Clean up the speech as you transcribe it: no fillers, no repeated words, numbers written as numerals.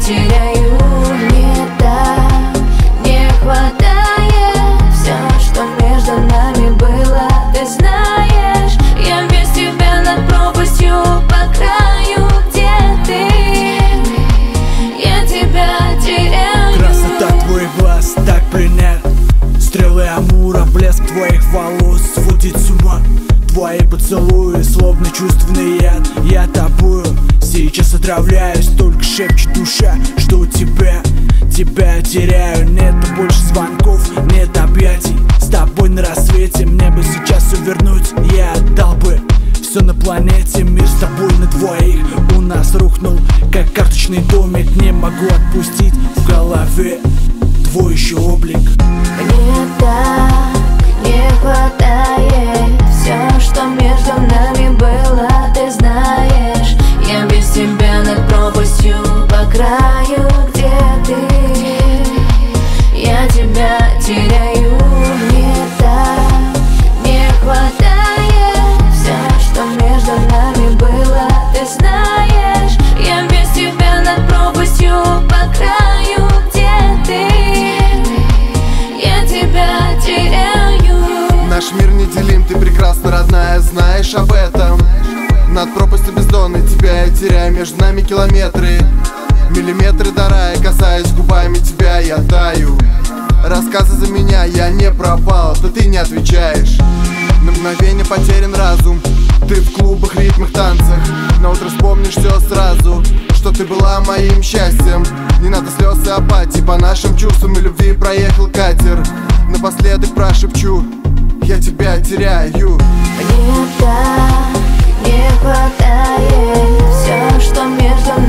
теряю. Не так, не хватает все, что между нами было. Ты знаешь, я без тебя над пропастью по краю. Где ты? Я тебя теряю. Красота твоих глаз так пленяет, стрелы Амура, блеск твоих волос сводит с ума. Твои поцелуи, словно чувственный яд. Я тобою сейчас отравляюсь, только шепчет душа, жду тебя. Тебя теряю, нет больше звонков, нет объятий. С тобой на рассвете мне бы сейчас увернуть. Я отдал бы все на планете, мир с тобой на двоих у нас рухнул, как карточный домик. Не могу отпустить в голове твой еще облик. Не так, не хватает все, что между нами было. Ты знаешь, я без тебя над пропастью по краю. Где ты? Я тебя теряю. Не так, не хватает все, что между нами было. Ты знаешь, я без тебя над пропастью по краю. Где ты? Я тебя теряю. Наш мир неделим, ты прекрасна, родная, знаешь об этом. Над пропастью бездонной тебя я теряю, между нами километры, миллиметры до рая, касаясь губами тебя я таю. Рассказы за меня, я не пропал, да ты не отвечаешь. На мгновение потерян разум, ты в клубах, ритмах, танцах. На утро вспомнишь все сразу, что ты была моим счастьем. Не надо слез и апатии, по нашим чувствам и любви проехал катер. Напоследок прошепчу, я тебя теряю. Не так, не хватает все, что между нами